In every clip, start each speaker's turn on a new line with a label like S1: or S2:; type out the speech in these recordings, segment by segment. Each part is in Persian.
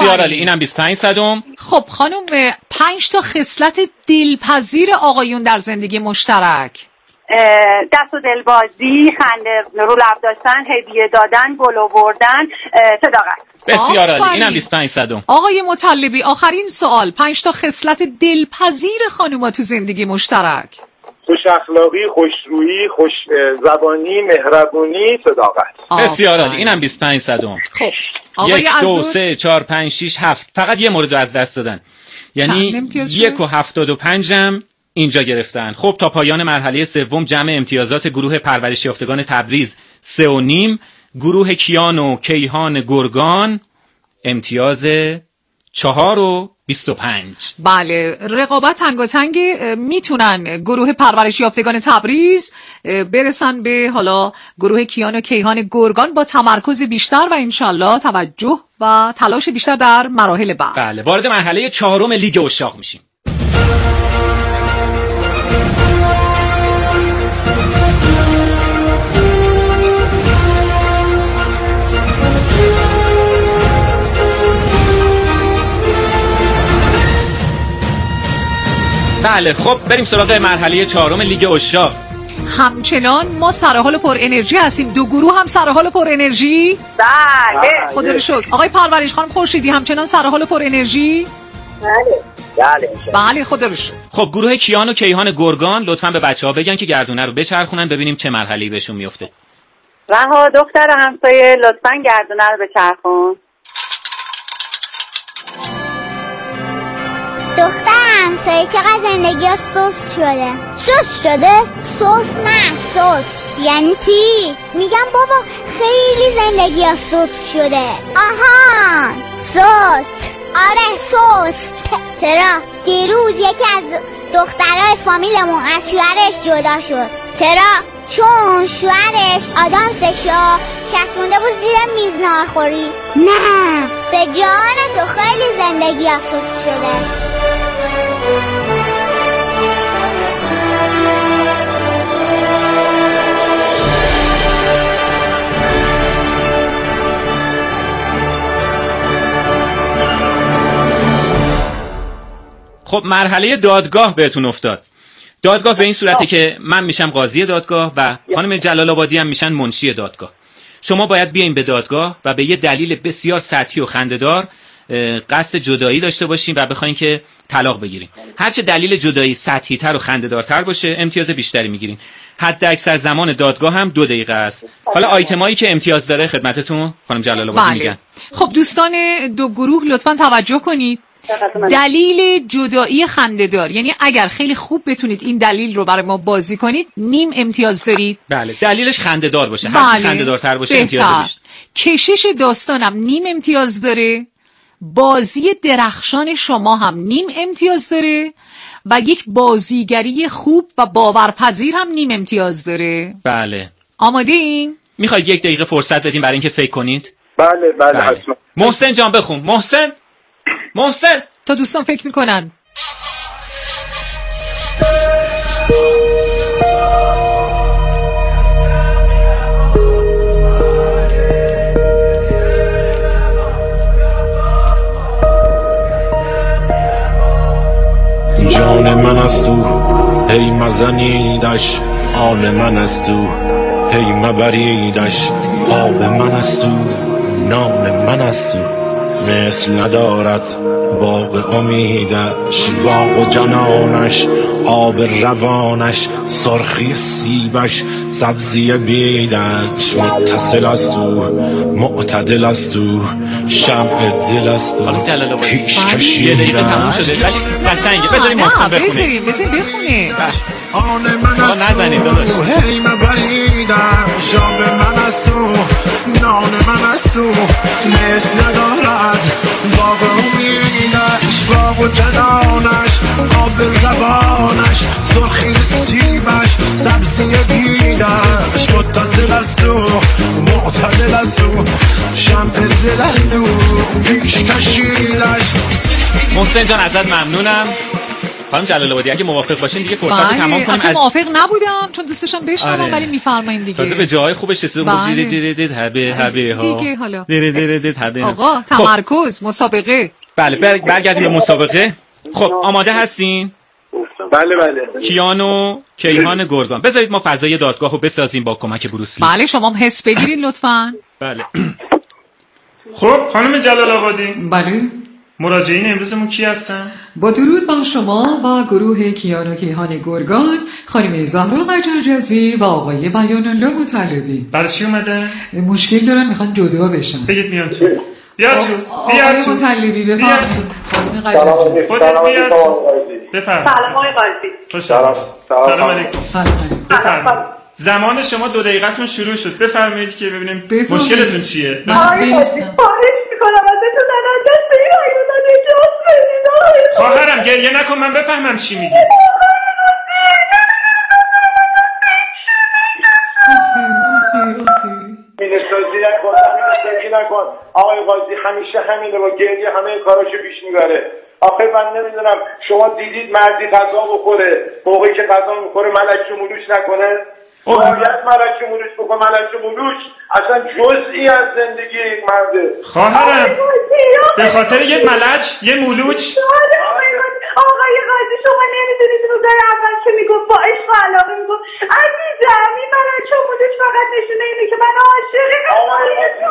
S1: بسیار عالی، اینم 25 صدم.
S2: خب خانم 5 تا خصلت دلپذیر آقایون در زندگی مشترک.
S3: دست و دلبازی، خنده رو لب داشتن، هدیه دادن، گل آوردن، صداقت.
S1: بسیار عالی، اینم 25 صدم.
S2: آقای مطلبی آخرین سوال، 5 تا خصلت دلپذیر خانوما تو زندگی مشترک.
S4: خوش اخلاقی، خوشرویی، خوش زبانی، مهربونی، صداقت.
S1: بسیار عالی، اینم 25 صدم.
S2: خب
S1: 1 2 3 4 5 6 7 فقط یه مورد رو از دست دادن، یعنی 1.75 هم اینجا گرفتن. خب تا پایان مرحله سوم جمع امتیازات گروه پرورش یافتگان تبریز 3.5، گروه کیان و کیهان گرگان امتیاز 4.25.
S2: بله، رقابت تنگاتنگ. میتونن گروه پرورش یافتگان تبریز برسن به حالا گروه کیان و کیهان گرگان با تمرکز بیشتر و انشالله توجه و تلاش بیشتر در مراحل بعد.
S1: بله، وارد مرحله 4 لیگ عشاق میشیم. بله خب بریم سراغ مرحله 4 لیگ عشاق.
S2: همچنان ما سرحال پر انرژی هستیم. دو گروه هم سرحال پر انرژی؟
S3: بله
S2: خدا رو شکر. آقای پرورش خانم خورشیدی همچنان سرحال پر انرژی؟ بله خدا رو شکر.
S1: خب گروه کیان و کیهان گرگان لطفاً به بچه‌ها بگن که گردونه رو بچرخونن ببینیم چه مرحله‌ای بهشون میفته.
S3: رها دختر همسایه لطفاً گردونه رو بچرخون.
S5: دختر همسایه چقدر زندگی ها سوس شده. سوس شده؟ سوس نه سوس. یعنی چی؟ میگم بابا خیلی زندگی ها سوس شده. آها سوس. آره سوس. چرا؟ دیروز یکی از دخترای فامیلمون از شوهرش جدا شد. چرا؟ چون شوهرش آدامسشو چسبونده بود زیر میز ناهارخوری. نه به جان تو خیلی زندگی ها سوس شده.
S1: خب مرحله دادگاه بهتون افتاد. دادگاه به این صورته که من میشم قاضی دادگاه و خانم جلال آبادی هم میشن منشی دادگاه. شما باید بیاین به دادگاه و به یه دلیل بسیار سطحی و خنده‌دار قصد جدایی داشته باشین و بخواین که طلاق بگیرین. هرچه دلیل جدایی سطحی تر و خنده‌دارتر باشه امتیاز بیشتری میگیرین. حد اکثر زمان دادگاه هم 2 دقیقه است. حالا آیتمایی که امتیاز داره خدمتتون خانم جلال آبادی میگن.
S2: خب دوستان دو گروه لطفاً توجه کنید. دلیل جدایی خنده‌دار، یعنی اگر خیلی خوب بتونید این دلیل رو برای ما بازی کنید نیم امتیاز دارید.
S1: بله دلیلش خنده‌دار باشه. هر چی خنده‌دارتر باشه امتیاز بیشتر.
S2: کشش داستانم نیم امتیاز داره. بازی درخشان شما هم نیم امتیاز داره و یک بازیگری خوب و باورپذیر هم نیم امتیاز داره.
S1: بله
S2: آماده این؟
S1: میخواید 1 دقیقه فرصت بدیم برای اینکه فکر کنید؟
S4: بله حتما.
S1: محسن جان بخون. محسن
S2: تا دوستان فکر میکنن.
S6: جان من است تو هی مزنیدش، آن من است تو هی مبریدش، آب من است تو نان من است تو، مثل ندارد باغ امیدش، باغ جنانش آب روانش، سرخی سیبش سبزی بیدش، متصل است تو معتدل است تو، شمع دل است تو پیش کشیدش.
S1: ولی قشنگه. بذاریم محسن بخونه.
S2: بخونه.
S6: آن من است تو هی مبریدش، آب من است تو نان من است تو، مثل ندارد باغ امیدش، باغ جنانش آب روانش، سرخی سیبش سبزی بیدش، متصل است تو معتدل است تو، شمع دل است تو پیش کشیدش.
S1: محسن جان ازت ممنونم. خانم جلال آبادی اگه موافق باشین دیگه فرصت رو تمام کنیم.
S2: از موافق نبودم چون دوست داشتم بشنوم ولی میفرمایید دیگه.
S1: تازه به جای خوبش رسیدم. جیره جیره دید هبه هبه ها
S2: دیگه حالا
S1: دیره دیره دید هبه.
S2: آقا تمرکز مسابقه.
S1: بله برگردیم به مسابقه. خب آماده هستین؟
S4: بله.
S1: کیان و کیهان گرگان. بذارید ما فضای دادگاه رو بسازیم با کمک بروسلی.
S2: بله شما هم حس بگیرید لطفاً.
S1: بله. خب خانم جلال آبادی.
S2: بله.
S1: مراجعین امروزمون کی هستن؟
S2: با درود بر شما و گروه کیان و کیهان گرگان، خانم زهرا قجرجزی و آقای بیان الله مطلبی.
S1: برای چی اومدن؟
S2: مشکل دارن میخوان جدا بشن.
S1: بگید میان تو. بیاد تو.
S2: آقای مطلبی بفرمایید. خانم قجرجزی.
S1: خودت بیاد. بفرمایید.
S3: سلام آقای قاضی.
S4: سلام
S1: علیکم.
S2: سلام.
S1: بفرمایید. زمان شما 2 دقیقه‌تون شروع شد. بفرمایید که ببینیم مشکلتون چیه.
S3: آقای قاضی خواهش می‌کنم ازتون الان دست این آیونا نجات بدید.
S1: خواهرم گریه نکن من بفهمم چی میگی.
S4: مینسازی نکن آقای قاضی همیشه همینه با گریه همه کاراشو پیش میبره. آخه من نمیدونم شما دیدید مردی غذا بخوره موقعی که غذا میخوره ملک مولوش نکنه؟ باید ملک مولوش بکن. ملک مولوش اصلا جزئی از زندگی یک مرده.
S1: خواهرم به خاطر یه ملک یه مولوچ.
S3: آقای قاضی شما نمیدونید روزای اول که میگفت با عشق و علاقه میگفت عزیزم این ملک مولوش فقط نشونه اینه که من عاشقم.
S4: آقای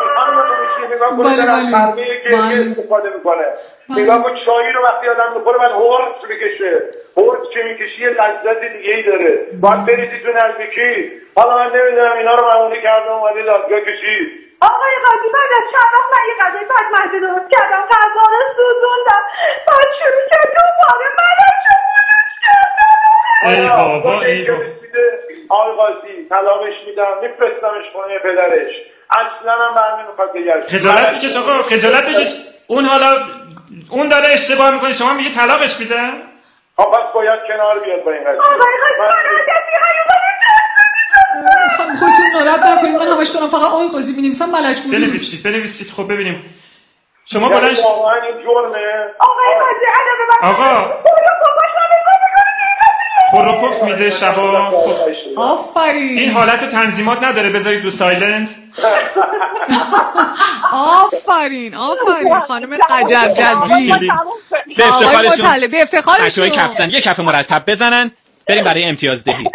S4: قاضی استفاده میکنه. نگاه کن چایی رو وقتی آدم میخوره باید هورس بکشه. هورس که میکشی یه لذت دیگه ای داره. باید بریدی تو نزدیکی. حالا من نمیدونم اینا رو معمولی کردم اومده دادگاه کشید.
S3: آقای قاضی بعد از چند وقت من یه غذای بدمزه درست کردم غذا رو سوزوندم بعد شروع کرد دوباره ملک مولوش کردم.
S1: ای بابا ای بابا.
S4: آقای قاضی طلاقش میدم میفرستمش خونه پدرش. اصلا هم برمی میخواد بگرد.
S1: خجالت بکش آقا خجالت بکش. اون حالا اون داره اشتباه میکنه شما میگه طلاقش میده؟
S4: خب پس باید کنار بیاد با این قضیه.
S3: آقای قاضی
S2: خانم خودتون ناراحت نکنید من همش دارم فقط آقای قاضی می‌نویسم ملک مولوش.
S1: بنویسید خب ببینیم. شما بلند
S4: واقعا این جرمه.
S3: آقای قاضی علاوه بر
S1: آقا خروپف میده شبا. خب
S2: آفرین.
S1: این حالت تنظیمات نداره بذارید رو سایلنت.
S2: آفرین خانم قجرجزی.
S1: به افتخارشون
S2: به افتخارشون
S1: بچه‌های کفسن یه کف مرتب بزنن بریم برای امتیازدهی.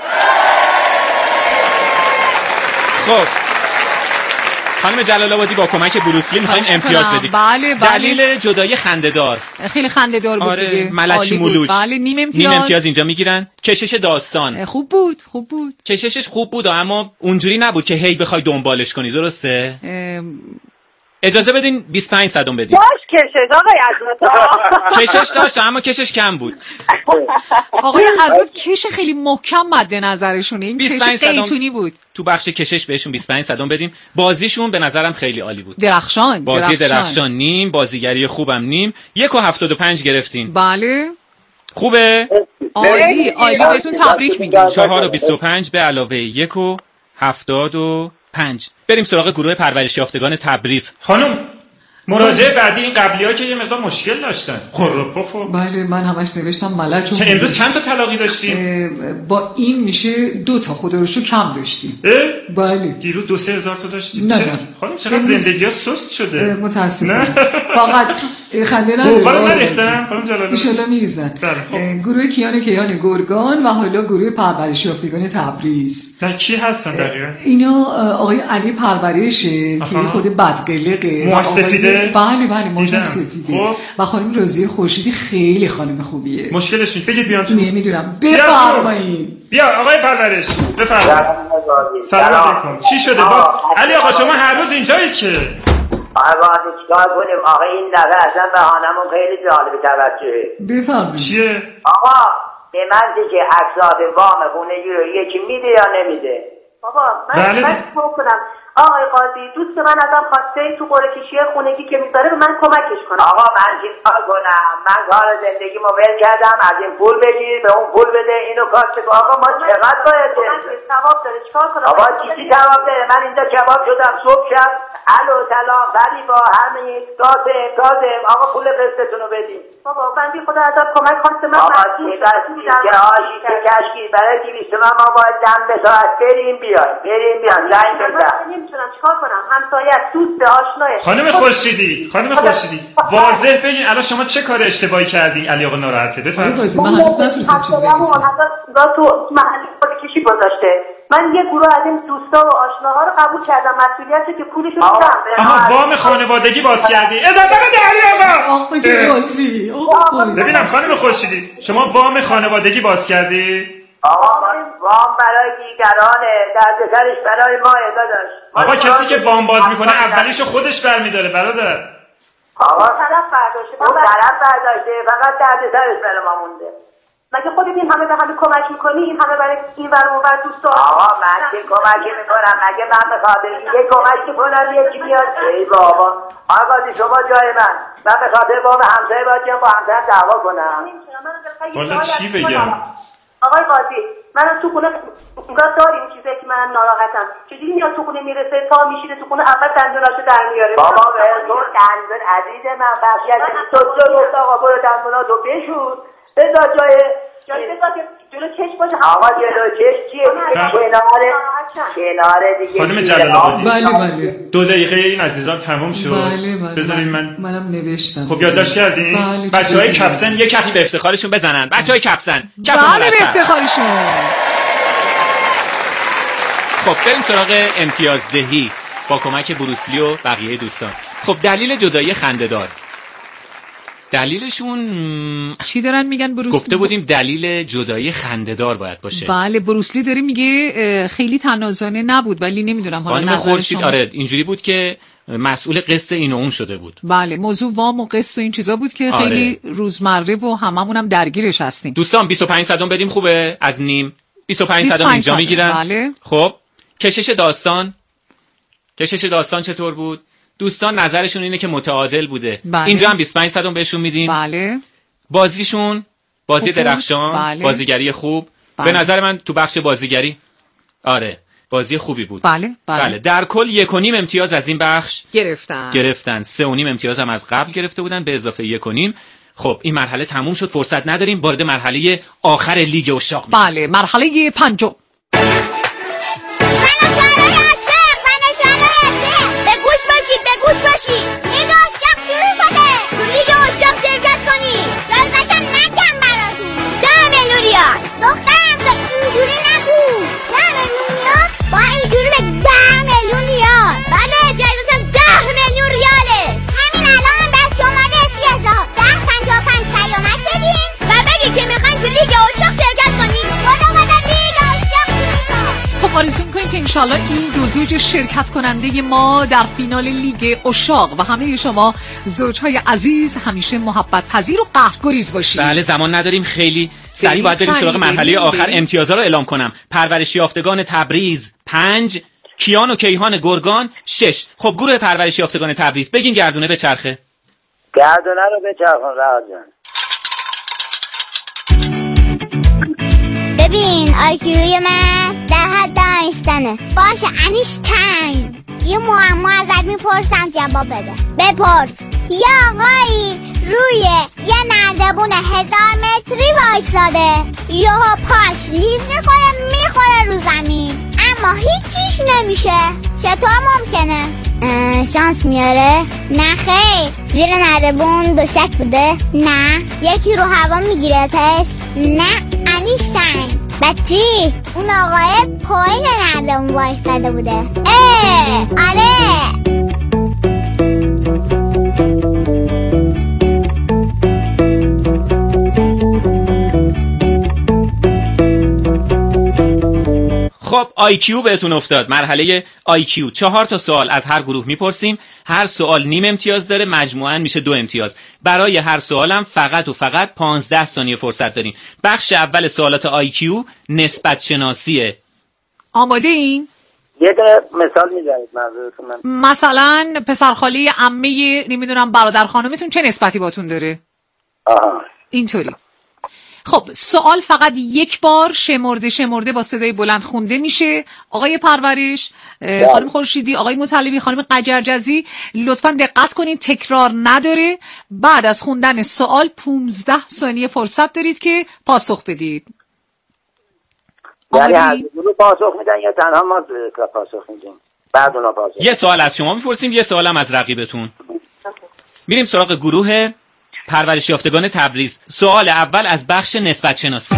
S1: خب خانم جلال آبادی با کمک بروسلی میخواین امتیاز بدید.
S2: بله.
S1: دلیل جدای خنده‌دار.
S2: خیلی خنده‌دار بود دیگه.
S1: ملک مولوچ.
S2: بله نیم
S1: امتیاز اینجا میگیرن. کشش داستان
S2: خوب بود.
S1: کششش خوب بود اما اونجوری نبود که هی بخوای دنبالش کنی درسته؟ اجازه بدین 25 صدم بدین.
S3: باش کشش آقای عزوت.
S1: کشش داشت اما کشش کم بود.
S2: آقای عزوت کش خیلی محکم مد نظرشونه. این کش قیتونی بود.
S1: تو بخش کشش بهشون 25 صدم بدیم. بازیشون به نظرم خیلی عالی بود.
S2: بازی
S1: درخشان نیم، بازیگری خوبم نیم. 1.75 گرفتین.
S2: بله.
S1: خوبه؟
S2: عالی بهتون تبریک میگم.
S1: 4.25 به علاوه 1.75. بریم سراغ گروه پرورش یافتگان تبریز. خانم مراجعه بعدی این قبلی‌ها که یه مقدار مشکل داشتن. خروپفو.
S2: بله من همش نوشتم ملک.
S1: چه امروز چند تا طلاقی داشتیم؟
S2: با این میشه 2 تا خدا رو شو کم داشتیم. بله.
S1: دیروز 2-3 هزار تا داشتیم.
S2: نه.
S1: خانم چقدر زندگی‌ها سست شده.
S2: متاسفم. فقط خنده نداره.
S1: خانم نریختم خانم جلال.
S2: ان شاء الله میریزن. گروه کیان گرگان و حالا گروه پرورش یافتگان تبریز.
S1: نه کی هستن دقیقاً؟
S2: اینا آقای علی پرورشه که خود بدقلقه.
S1: موسفیده.
S2: بله موجب سفیده. و خانم روزی خورشیدی خیلی خانم خوبیه.
S1: مشکلش نیست بگید بیان تو.
S2: نمیدونم بفرمایید.
S1: بیا آقای پرورش بفرمایید. سلام علیکم. چی شده با علی آقا شما هر روز اینجایید که
S7: آقا چیکار کنیم آقا این دفعه اصلا بهانمون خیلی جالب توجهه.
S2: بفرمایید.
S1: چیه؟
S7: آقا به من دیگه اقساط وام خونگی رو یکی میده یا نمیده؟
S3: بابا من چیکار کنم آقای قاضی دوست من ازم خواسته تو قرعه کشی خونگی که میذاره به من کمکش کنه.
S7: آقا من چیکار کنم؟ من کار زندگیمو ول کردم، از این پول بگیر به اون پول بده اینو کارت کن. آقا ما چقدر باید
S3: ثواب داره چیکار کنم؟
S7: آقا چی ثواب داره؟ من اینجا کباب شدم صبح شب الو سلام غریبا همه تازه آقا پول قسطتون رو بدین.
S3: بابا بندی خدا ازت کمک خواسته من
S7: آقا که آشی که کشکی برای 200 تومن ما باید دم به ساعت بریم بیایم زنگ بزن.
S3: نمیتونم چیکار کنم؟ همسایه دوست آشناه.
S1: خانم خورشیدی واضح بگین الان شما چه کار اشتباهی کردین؟ علی آقا ناراحته بفرمایید.
S2: من هنوز نتونستم چیزی بنویسم.
S3: تو محل کشی گذاشته. من یه گروه از این دوستا و آشناها رو قبول کردم، مسئولیتی که پولشو میدم.
S1: آها وام خانوادگی باز کردی. اجازه بده علی آقا. ببینم خانم خورشیدی شما وام خانوادگی باز کردی؟
S7: آقا وام برای دیگرانه، دردسرش برای ما داداش.
S1: آقا کسی که وام باز میکنه اولیشو خودش برمیداره برادر.
S7: آقا طرف برداشته فقط دردسرش برای ما مونده.
S3: مگه خودت این همه به همه کمک میکنی؟ این همه برای این ور اون ور دوستا.
S7: آقا من چه کمکی میکنم؟ مگه من به خاطر یه کمک میکنم یکی بیاد؟ ای بابا آقا شما جای من به خاطر وام همسایه باید با همسایه دعوا کنم؟
S1: والا چی بگم؟
S3: آقای قاضی منم تو خونه گاه داریم چیزی که منم ناراحتم. چجوری میاد تو خونه میرسه تا میشینه تو خونه اول دندوناشو در میاره.
S7: بابا تو دندون عزیز من بخشیت تو گفت آقا برو دندوناتو بشور بذار جای
S3: بذار که جلو چشم باشه.
S7: آقا جلو چشم چیه؟ کنار دیگه.
S1: خانم جلال آبادی
S2: بله
S1: 2 دقیقه این عزیزان تموم شد.
S2: بله
S1: بذارین
S2: منم نوشتم.
S1: خب یادداشت کردین؟
S2: بله
S1: بچهای کپسن یه کفی به افتخارشون بزنن. بچهای کپسن
S2: بله به افتخارشون.
S1: خب بریم سراغ امتیازدهی با کمک بروسلی و بقیه دوستان. خب دلیل جدایی خنده‌دار دلیلشون
S2: چی دارن میگن بروسلی؟
S1: گفته بودیم دلیل جدایی خنده‌دار باید باشه.
S2: بله بروسلی داره میگه خیلی تنازانه نبود ولی نمیدونم حالا
S1: خانم
S2: نظر
S1: خورشید
S2: شما.
S1: آره اینجوری بود که مسئول قسط این و اون شده بود.
S2: بله موضوع وام و قسط و این چیزا بود که خیلی روزمره و هممون درگیرش هستیم.
S1: دوستان 25 صدم بدیم خوبه از نیم 25 صدم اینجا میگیرن.
S2: بله.
S1: خب کشش داستان چطور بود؟ دوستان نظرشون اینه که متعادل بوده.
S2: بله.
S1: اینجا هم 25 صدم بهشون میدیم.
S2: بله.
S1: بازیشون بازی درخشان.
S2: بله.
S1: بازیگری خوب.
S2: بله.
S1: به نظر من تو بخش بازیگری آره بازی خوبی بود.
S2: بله.
S1: در کل 1.5 امتیاز از این بخش گرفتن. 3.5 امتیاز هم از قبل گرفته بودن به اضافه 1.5. خب این مرحله تموم شد، فرصت نداریم، وارد مرحله آخر لیگ اشاق میشیم.
S2: بله مرحله 5.
S5: به گوش باشید لیگ اشاق شروع شده. تو لیگ اشاق شرکت کنید. جایزشم نگم براتون 10 میلیون ریال. دخترم تو اینجوری نگو. 10 میلیون ریال با اینجوری به 10 میلیون ریال. بله جایزشم 10 میلیون ریاله. همین الان به شماره 131055 پیامک بدین و بگید که میخواین تو لیگ اشاق شرکت کنید. خدا لیگ اشاق شروع.
S2: خب آرزو میکنیم که انشالله این دو زوج شرکت کننده ما در فینال لیگ اشاق و همه شما زوجهای عزیز همیشه محبت پذیر و قهرگریز باشید.
S1: بله زمان نداریم، خیلی سریع باید بریم سراغ مرحله آخر. امتیازها رو اعلام کنم. پرورش یافتگان تبریز 5، کیان و کیهان گرگان 6. خب گروه پرورش یافتگان تبریز بگین گردونه به چرخه.
S7: گردونه رو به چرخون راحت جان.
S5: ببین آیکیوی من در حد آینشتینه. باشه انیشتین یه معما ازت میپرسم جواب بده. بپرس. یه آقایی روی یه نردبون 1000 متری وایساده، یهو پاش لیز میخوره رو زمین اما هیچیش نمیشه. چطور ممکنه؟ شانس میاره؟ نه خیر، زیر نردبون دوشک بوده؟ نه. یکی رو هوا میگیرتش؟ نه انیشتین. بچی اون آقای پایین نردبون وایساده بوده. آره.
S1: خب IQ بهتون افتاد. مرحله IQ 4 تا سوال از هر گروه میپرسیم. هر سوال نیم امتیاز داره، مجموعاً میشه 2 امتیاز. برای هر سوالم فقط 15 ثانیه فرصت داریم. بخش اول سوالات IQ نسبت شناسیه.
S2: آماده این؟
S7: یه دونه مثال میزنید منظورتون؟ من
S2: مثلا پسرخاله عمه نمیدونم برادر خانمتون چه نسبتی باتون داره؟ اینطوری. خب سوال فقط یک بار شمرده با صدای بلند خونده میشه. آقای پرورش، خانم خورشیدی، آقای مطلبی، خانم قجرجزی، لطفاً دقت کنید تکرار نداره. بعد از خوندن سوال 15 ثانیه فرصت دارید که پاسخ بدید.
S7: یعنی از گروه پاسخ میدن یا تنها ما پاسخ میدیم؟ بعد اونا پاسخ.
S1: یه سوال از شما میپرسیم، یه سوال هم از رقیبتون. میریم سراغ گروه پرورش یافتگان تبریز. سوال اول از بخش نسبت شناسی.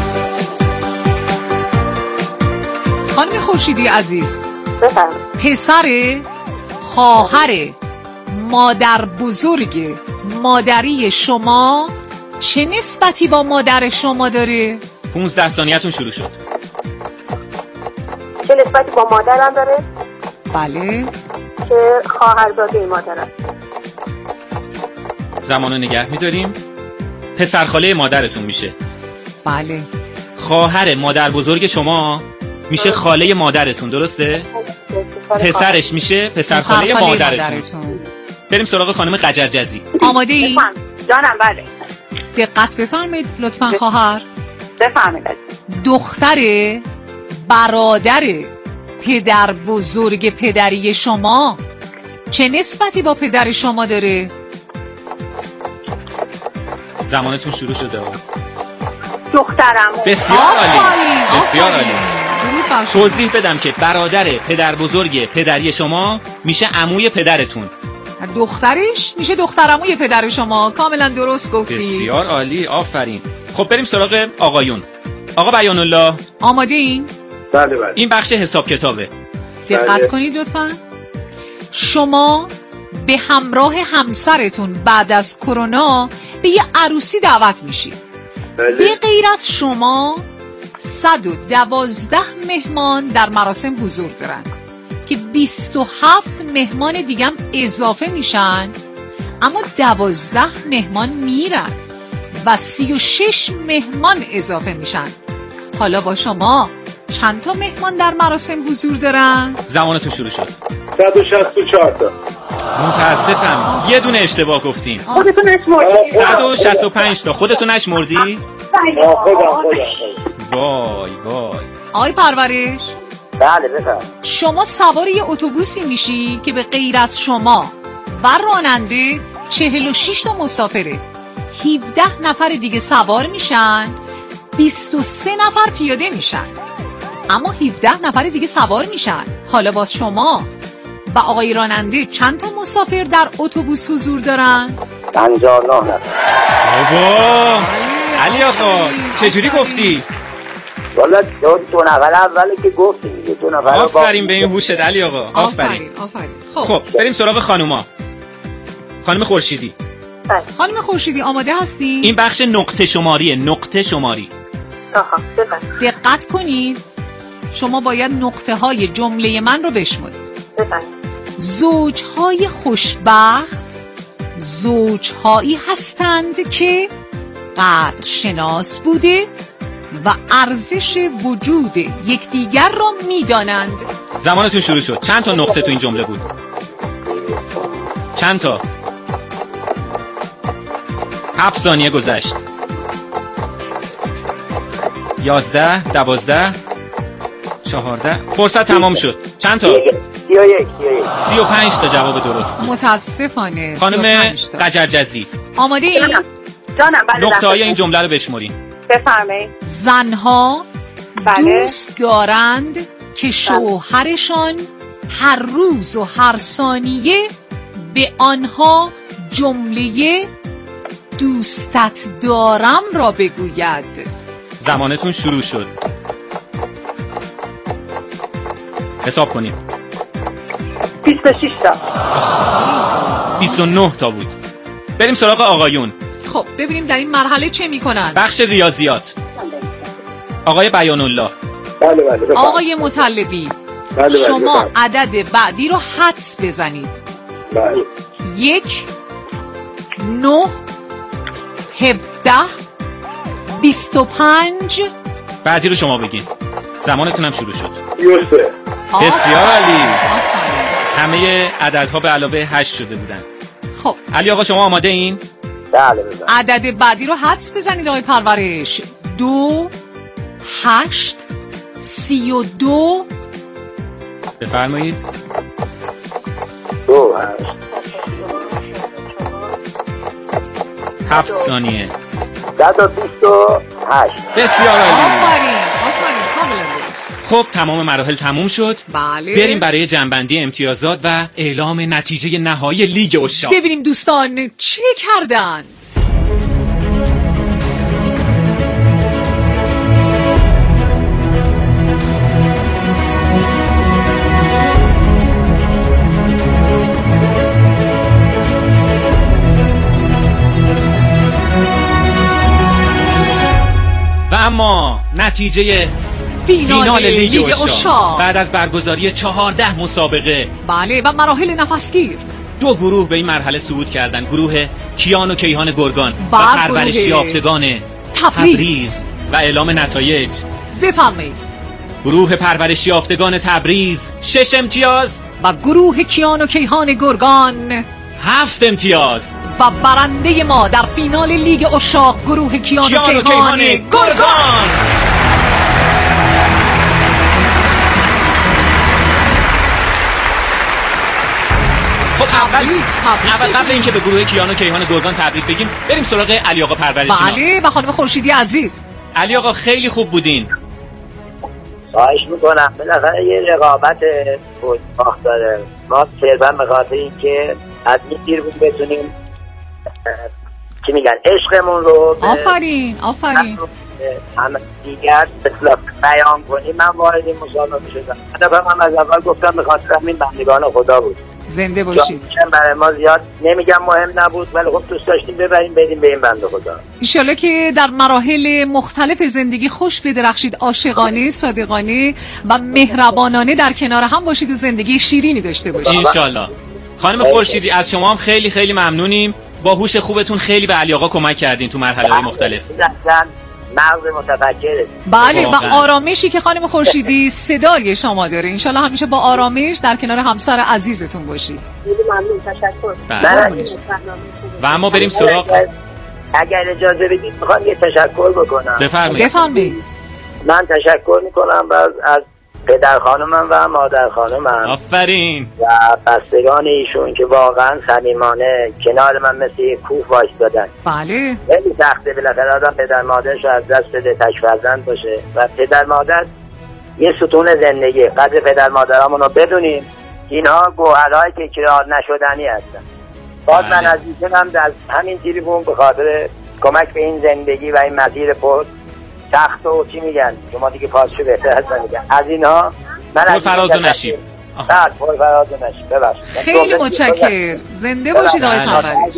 S2: خانم خورشیدی عزیز،
S3: بفرمایید.
S2: پسر خواهر مادر بزرگ مادری شما چه نسبتی با مادر شما داره؟
S1: 15 ثانیه‌تون شروع شد.
S3: چه نسبتی با مادرم داره؟
S2: بله.
S3: که خواهرزاده مادرم.
S1: زمانو نگه می‌داریم. پسرخاله مادرتون میشه.
S2: بله.
S1: خواهر مادر بزرگ شما میشه خاله مادرتون، درسته؟ پسرش میشه پسرخاله مادرتون. بریم سراغ خانم قجرجزی.
S2: آماده ای؟
S3: جانم بله.
S2: دقت بفرمایید لطفاً خواهر.
S3: بفرمایید.
S2: دختر برادر پدر بزرگ پدری شما چه نسبتی با پدر شما داره؟
S1: زمانتون شروع شده.
S3: دخترم.
S1: بسیار عالی. بسیار عالی. توضیح بدم که برادر پدر بزرگ پدری شما میشه عموی پدرتون.
S2: دخترش میشه دخترعموی پدر شما. کاملا درست گفتی.
S1: بسیار عالی، آفرین. خب بریم سراغ آقایون. آقا بیان الله،
S2: آماده این؟
S4: بله بله.
S1: این بخش حساب کتابه.
S2: دقت کنید لطفاً. شما به همراه همسرتون بعد از کرونا به یه عروسی دعوت میشید.
S4: بله.
S2: به غیر از شما 112 مهمان در مراسم حضور دارن که 27 مهمان دیگه هم اضافه میشن، اما 12 مهمان میرن و 36 مهمان اضافه میشن. حالا با شما چند تا مهمان در مراسم حضور دارن؟
S1: زمانتون شروع شد.
S4: 164 تا.
S1: متاسفم، یه دونه اشتباه گفتین.
S3: خودتون نشمردید.
S1: 165 تا. خودتون نشمردی؟
S4: خودم.
S1: وای وای.
S2: آقای پرورش،
S7: بله بفرمایید.
S2: شما سوار یه اتوبوسی میشی که به غیر از شما و راننده 46 تا مسافره، 17 نفر دیگه سوار میشن، 23 نفر پیاده میشن، اما 17 نفر دیگه سوار میشن. حالا باز شما و آقای راننده چند تا مسافر در اتوبوس حضور دارن؟
S7: 59 نفر.
S1: بابا علی آقا چجوری گفتی؟
S7: والا دو نفر اولی که گفتی دیگه، 2 نفر.
S1: آفرین به این هوشت علی آقا، آفرین. خب بریم سراغ خانوما. خانم خورشیدی.
S2: خانم خورشیدی آماده هستی؟
S1: این بخش نقطه شماریه، نقطه شماری.
S2: دقت کنید. شما باید نقطه های جمله من رو بشمارید. زوجهای خوشبخت زوجهایی هستند که قدرشناس بوده و ارزش وجود یکدیگر را میدانند.
S1: زمانتون شروع شد. چند تا نقطه تو این جمله بود؟ چند تا؟ 7 ثانیه گذشت. 11 12 14 فرصت تمام شد. چند تا؟ 35 تا جواب درست.
S2: متاسفانه.
S1: خانم قجرجزی
S2: آماده ای؟
S3: جانم بله.
S1: نقطه های این جمله رو بشمارین.
S3: بفرمایید.
S2: زنها
S3: بله.
S2: دوست دارند که شوهرشان هر روز و هر ثانیه به آنها جمله دوستت دارم را بگوید.
S1: زمانتون شروع شد. حساب کنید.
S3: 26 تا.
S1: 29 تا بود. بریم سراغ آقایون.
S2: خب ببینیم در این مرحله چه میکنن.
S1: بخش ریاضیات. آقای بیان الله.
S4: بله بله.
S2: آقای مطلبی.
S4: بله
S2: شما عدد بعدی رو حدس بزنید.
S4: بله.
S2: 1 9 17 25.
S1: بعدی رو شما بگین. زمانتون هم شروع شد. بسیار عالی. همه عددها به علاوه 8 شده بودن.
S2: خب
S1: علی آقا شما آماده این؟
S7: بله بزن.
S2: عدد بعدی رو حدس بزنید آقای پرورش. 2 8 32.
S1: بفرمایید.
S7: 2
S1: 7 ثانیه.
S7: 128.
S1: بسیار عالی.
S2: آفرین کاملا درست.
S1: خب تمام مراحل تموم شد.
S2: بله.
S1: بریم برای جنبندی امتیازات و اعلام نتیجه نهایی لیگ عشاق.
S2: ببینیم دوستان چه کردن.
S1: و اما نتیجه فینال لیگ عشاق بعد از برگزاری 14 مسابقه،
S2: بله، و مراحل نفسگیر،
S1: 2 گروه به این مرحله صعود کردند. گروه کیان و کیهان گرگان و پرورش یافتگان تبریز. و اعلام نتایج.
S2: بفرمایید.
S1: گروه پرورش یافتگان تبریز 6 امتیاز
S2: و گروه کیان و کیهان گرگان
S1: 7 امتیاز.
S2: و برنده ما در فینال لیگ عشاق گروه کیان و کیهان گرگان.
S1: خب اول قبل اینکه به گروه کیان و کیهان گرگان تبریک بگیم، بریم سراغ علی آقا پرورشینا.
S2: بله، و خانم خورشیدی عزیز.
S1: علی آقا خیلی خوب بودین.
S7: خواهش میکنم. بالاخره یه رقابت باخت داره. ما صرفا به خاطر اینکه از این تیر بود بتونیم چی میگن عشقمون رو
S2: آفرین
S7: همه دیگر اطلاق بیان کنیم. من وارد این مسابقه شدم. من از اول گفتم به خاطر همین بندگان خدا بود.
S2: زنده باشید.
S7: برای ما زیاد نمیگم مهم نبود، ولی خب دوست داشتیم ببریم بدیم به این بنده خدا.
S2: انشالله که در مراحل مختلف زندگی خوش بدرخشید، عاشقانه، صادقانه و مهربانانه در کنار هم باشید و زندگی شیرینی داشته باشید
S1: انشالله. خانم خورشیدی از شما هم خیلی خیلی ممنونیم. با هوش خوبتون خیلی به علی آقا کمک کردین تو مرحله‌های مختلف.
S7: مغز متفکره.
S2: بله، و آرامشی که خانم خورشیدی صدای شما داره، انشالله همیشه با آرامش در کنار همسر عزیزتون باشید.
S3: خیلی ممنون، تشکر.
S1: و اما بریم سراغ.
S7: اگر اجازه بدید میخوام یه تشکر بکنم.
S2: بفرمایید.
S7: من تشکر میکنم از پدر خانومم و مادر خانومم.
S1: آفرین.
S7: و بستگان ایشون که واقعا صمیمانه کنار من مثل یک کوه وایسادن.
S2: بله.
S7: خیلی سخته بالاخره آدم پدر مادرش از دست بده، تک فرزند باشه. و پدر مادر یه ستون زندگی. قدر پدر مادرامون رو بدونیم. اینها گوهرهای که کرار نشدنی هستن. باز من از ایشونم در همین تریبون به خاطر کمک به این زندگی و این مسیر پست سخت و چی میگن شما دیگه پاسشو بهتر از من میگن از اینها من
S1: پر فراز و نشیب.
S7: پر فراز و نشیب. ببخشید.
S2: خیلی متشکر. زنده باشید آقای پرورش.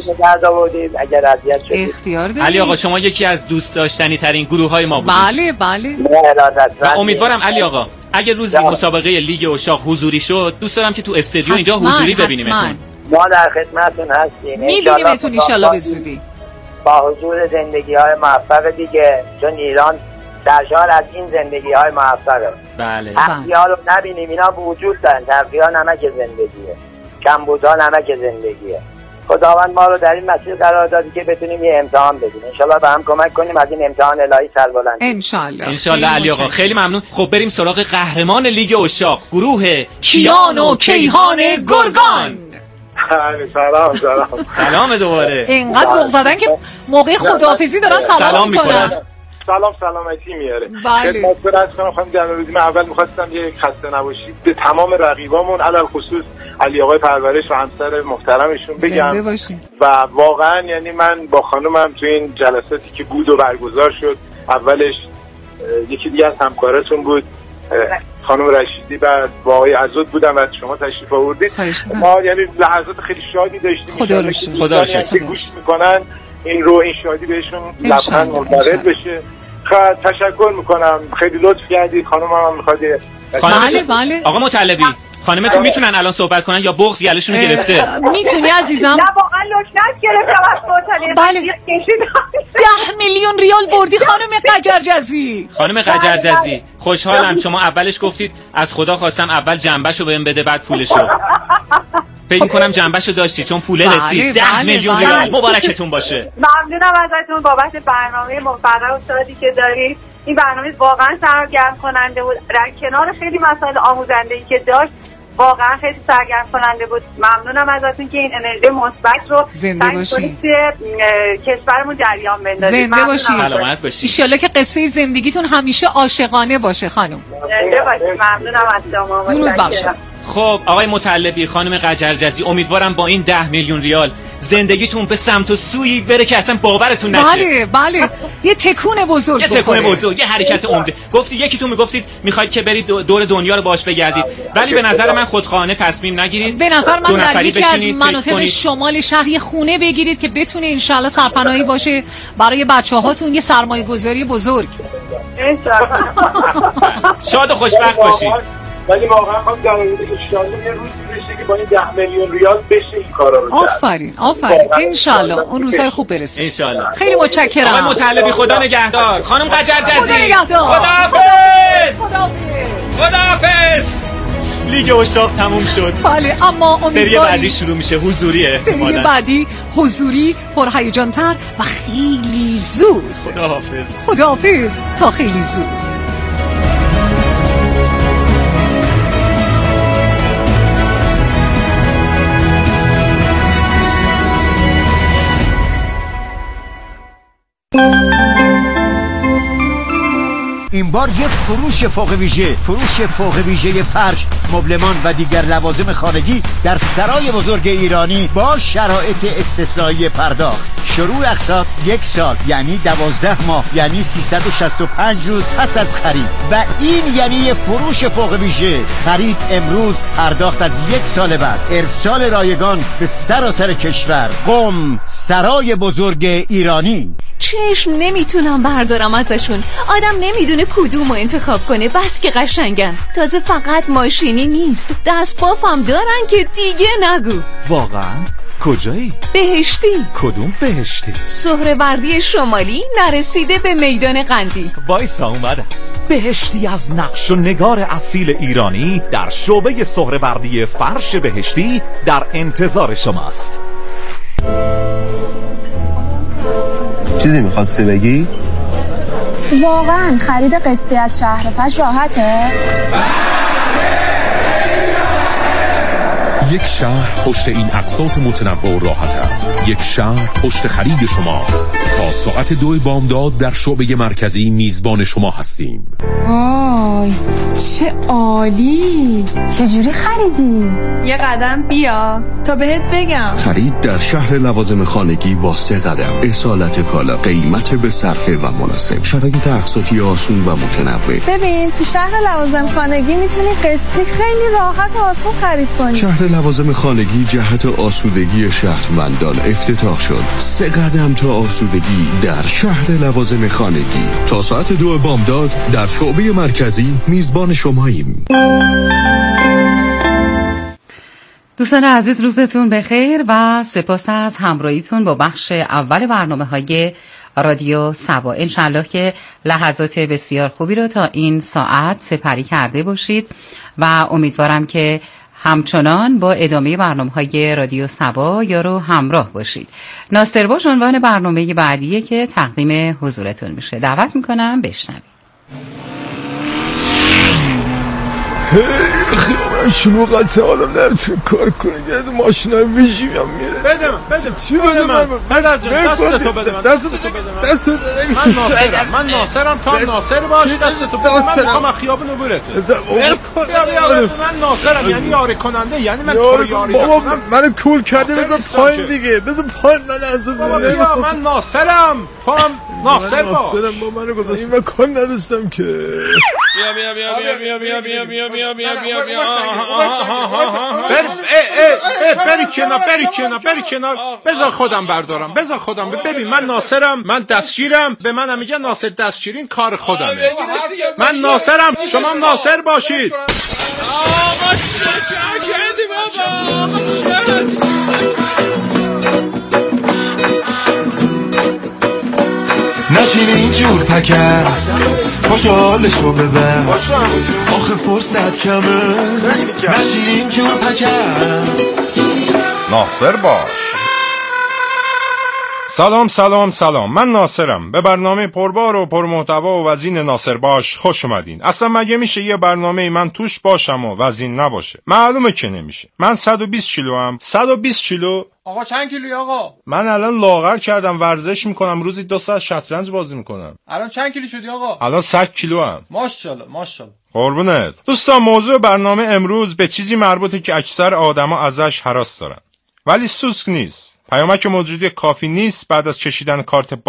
S7: اگر اذیت شدید
S2: اختیار دارید.
S1: علی آقا شما یکی از دوست داشتنی ترین گروه‌های ما بودید.
S2: بله.
S1: و امیدوارم علی آقا اگه روزی مسابقه لیگ عشاق حضوری شد، دوست دارم که تو استادیوم اینجا حضوری ببینیمتون.
S7: ما در خدمتتون هستیم.
S2: می‌بینیمتون ان شاءالله به زودی.
S7: با حضور زندگی‌های موفق دیگه، چون ایران سرشار از این زندگی‌های موفقه.
S1: بله.
S7: تفریح‌ها رو نبینیم، اینا وجود دارن. تفریح‌ها نمک زندگیه. کمبودها نمک زندگیه. خداوند ما رو در این مسیر قرار دادی که بتونیم یه امتحان بدیم. انشالله به هم کمک کنیم از این امتحان الهی سربلند.
S2: انشالله
S1: علی آقا خیلی ممنون. خب بریم سراغ قهرمان لیگ عشاق، گروه کیان و کیهان گرگان. سلام دوباره.
S2: اینقدر ذوق زدن که موقع خداحافظی دارن سلام میکنن.
S4: سلامتی میاره.
S2: بله.
S4: خدمت عرض کنم خانم جلالی، من اول می‌خواستم یه خسته نباشید به تمام رقیبامون، علل خصوص علی آقای پرورش و همسر محترمشون بگم. و واقعا یعنی من با خانومم تو این جلساتی که بود و برگزار شد، اولش یکی دیگه از همکاراتون بود خانم رشیدی و با آقای عزود بودم و شما تشریف آوردید. ما یعنی لحظات خیلی شادی داشتیم.
S1: خدا رو شکر.
S4: گوش میکنن این شادی بهشون لبخند منتقل بشه. تشکر میکنم، خیلی لطف کردید. خانم هم میخواد
S2: بله.
S1: آقا مطلبی خانمتون میتونن الان صحبت کنن یا بغض گلشون رو گرفته؟
S2: میتونی عزیزم؟
S3: نه واقعا لکنت گرفتم از فوتالی.
S2: بله 10 میلیون ریال بردی خانم قجرجزی.
S1: خانم قجرجزی خوشحالم. شما اولش گفتید از خدا خواستم اول جنبشو بهم بده بعد پولشو. فکر می‌کنم جنبشو داشتی چون پول رسید. 10 میلیون ریال. مبارکتون باشه.
S3: ممنونم ازتون بابت برنامه موفق و استادی که دارید. این برنامه واقعا سرگرم کننده بود. در کنار خیلی مسائل آموزنده‌ای که داشت واقعا خیلی سرگرم کننده بود. ممنونم ازتون که این انرژی مثبت رو
S2: زنده باشید
S3: کشورمون جریان بندازید.
S2: زنده باشید.
S1: سلامت باشید.
S2: ان شاءالله که قصه زندگیتون همیشه عاشقانه باشه خانم.
S3: زنده باشید. ممنونم از شما.
S2: درود بر شما.
S1: خب آقای مطلبی، خانم قجرجزی، امیدوارم با این 10 میلیون ریال زندگیتون به سمت و سویی بره که اصلا باورتون نشه.
S2: بله یه تکون بزرگ،
S1: یه تکون بزرگ، یه حرکت عمده. گفتی یکیتون میگفتید میخواید که برید دور دنیا رو باش بگردید، ولی به نظر من خودخواهانه تصمیم نگیرید.
S2: به نظر من در یکی از مناطق شمال شهر یه خونه بگیرید که بتونه انشالله سرپناهی باشه برای بچه‌هاتون، یه سرمایه‌گذاری بزرگ.
S1: شاد و خوشبخت باشید.
S4: ولی واقعا خواهم در آینده انشالله یه روز بشه که با این 10 میلیون ریال بشه این کارا رو کرد.
S2: آفرین انشالله اون روزای خوب برسه
S1: انشالله.
S2: خیلی متشکرم
S1: آقای مطلبی، خدا نگهدار. خانم قجرجزی
S2: خدا نگهدار.
S1: خداحافظ. لیگ اشاق تموم شد.
S2: بله اما
S1: سری بعدی شروع میشه، حضوریه.
S2: سری بعدی حضوری، پرهیجان‌تر و خیلی زود. خداحافظ تا خیلی زود.
S8: این بار یک فروش فوق ویژه فرش، مبلمان و دیگر لوازم خانگی در سرای بزرگ ایرانی با شرایط استثنایی پرداخت. شروع اقساط 1 سال یعنی 12 ماه یعنی 365 روز پس از خرید و این یعنی فروش فوق ویژه. خرید امروز، پرداخت از 1 سال بعد. ارسال رایگان به سراسر کشور. قم، سرای بزرگ ایرانی.
S9: چشم نمیتونم بردارم ازشون. آدم نمیدونه کدوم رو انتخاب کنه، بس که قشنگن. تازه فقط ماشینی نیست، دست بافم دارن که دیگه نگو.
S10: واقعا؟ کجایی؟
S9: بهشتی.
S10: کدوم بهشتی؟
S9: سهروردی شمالی نرسیده به میدان قندی.
S10: وایسا اومدم. بهشتی از نقش و نگار اصیل ایرانی در شعبه سهروردی فرش بهشتی در انتظار شماست.
S11: چیزی میخواستی بگی؟
S12: واقعا خرید قسطی از شهر فرش راحته؟
S13: یک شهر پشت این اقساط متنوع و راحت است. یک شهر پشت خرید شماست. تا ساعت 2 بامداد در شعبه مرکزی میزبان شما هستیم.
S12: آی چه عالی! چجوری خریدی؟ یه قدم بیا تا بهت بگم.
S14: خرید در شهر لوازم خانگی با 3 قدم. اصالت کالا، قیمت به صرفه و مناسب، شرایط اقساطی آسون و متنوع.
S12: ببین تو شهر لوازم خانگی میتونی قسطی خیلی راحت و آسون خرید کنی.
S14: شهر لوازم خانگی جهت آسودگی شهروندان افتتاح شد. 3 قدم تا آسودگی در شهر لوازم خانگی. تا ساعت 2 بامداد در شعبه مرکزی میزبان شماییم.
S15: دوستان عزیز، روزتون بخیر و سپاس از همراهیتون با بخش اول برنامه‌های رادیو سبا. انشالله که لحظات بسیار خوبی رو تا این ساعت سپری کرده باشید و امیدوارم که همچنان با ادامه برنامه‌های رادیو سبا یارو همراه باشید. ناصر باش عنوان برنامه بعدیه که تقدیم حضورتون میشه. دعوت میکنم بشنوید.
S16: خیلی شلوغ هست، آدم نمیتونه کار کنه. یه ماشین های ویژی هم میره. بده من چی بده من؟ پدر جان دستتو بده من. دستتو
S17: من ناصرم تو هم ناصر باش. دستتو بده من. میخوام خیابون عبورت. من ناصرم یعنی یاری کننده، یعنی من تو رو یاری نکنم.
S16: منو کول کرده، بذار پایین دیگه. بذار پایین من از
S17: بابا بیا، من ناصرم تو هم ناصر باش.
S16: ناصرم با منو گذاشتی، من کار نداشتم که.
S17: بیا بری کنار بذار خودم بردارم. ببین من ناصرم، من دستگیرم، به منم میگن ناصر دستگیرین کار خودمه. من ناصرم، شما ناصر باشید. آقا چه کردی بابا؟
S18: نشین اینجور پکر خوشحالش رو ببر آخه فرصت کمه نشین اینجور پکر
S17: ناصر باش. سلام من ناصرم. به برنامه پربار و پرمحتوا و وزین ناصر باش خوش اومدین. اصلا مگه میشه یه برنامه من توش باشم و وزین نباشه؟ معلومه که نمیشه. من 120 کیلو هم. 120 کیلو؟
S19: آقا چند کیلویی آقا؟
S17: من الان لاغر کردم، ورزش میکنم، روزی 2 ساعت شطرنج بازی میکنم.
S19: الان چند کیلو شدی آقا؟
S17: الان 100 کیلو هم.
S19: ماشاءالله.
S17: قربونت. دوستان، موضوع برنامه امروز به چیزی مربوطه که اکثر آدما ازش هراس دارن، ولی سوسک نیست. پیامک موجودی کافی نیست بعد از کشیدن کارت